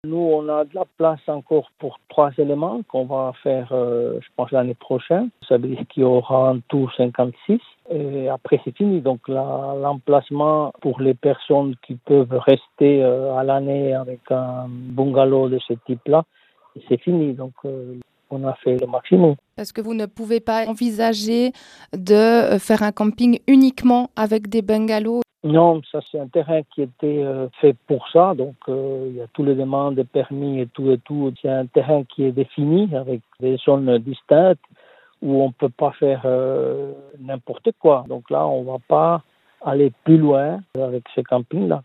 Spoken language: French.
Nous, on a de la place encore pour 3 éléments qu'on va faire, je pense, l'année prochaine. Ça veut dire qu'il y aura en tout 56. Et après, c'est fini. Donc, l'emplacement pour les personnes qui peuvent rester à l'année avec un bungalow de ce type-là, c'est fini. Donc, on a fait le maximum. Parce que vous ne pouvez pas envisager de faire un camping uniquement avec des bungalows. Non, ça c'est un terrain qui était fait pour ça, donc il y a tous les demandes de permis et tout. C'est un terrain qui est défini avec des zones distinctes où on ne peut pas faire n'importe quoi. Donc là, on ne va pas aller plus loin avec ce camping-là.